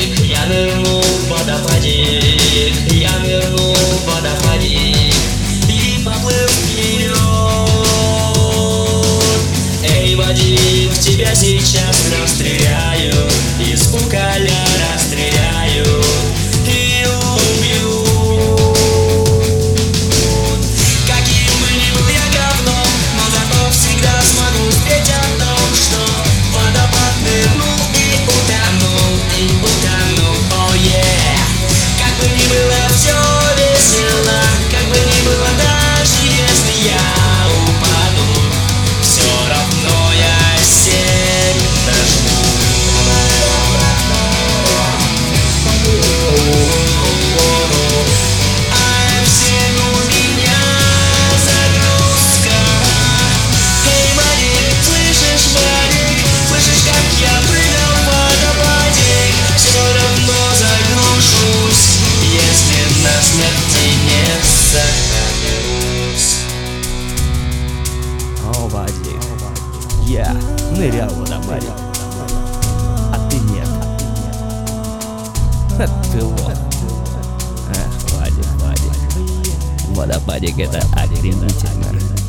водопадик, я нырну в водопадик, я нырну в водопадик и поплыл вперед. Эй, водик, тебя сейчас расстреляю, из пукаля расстреляю и убью. Каким бы ни был я говном, но зато всегда смогу спеть о том, что водопад нырнул и утонул, oh yeah. Как бы ни было все весело, как бы ни было даже если я упаду, все равно я семь дожму. А всем у меня загрузка. Эй, Вадик, слышишь, Вадик, слышишь, как я прыгал в водопадик? Все равно загружусь, если на смерти не сохранюсь. О, Вадик, я нырял в водопадик, а ты нет. Ты лох. Эх, Вадик, водопадик — это охренительно.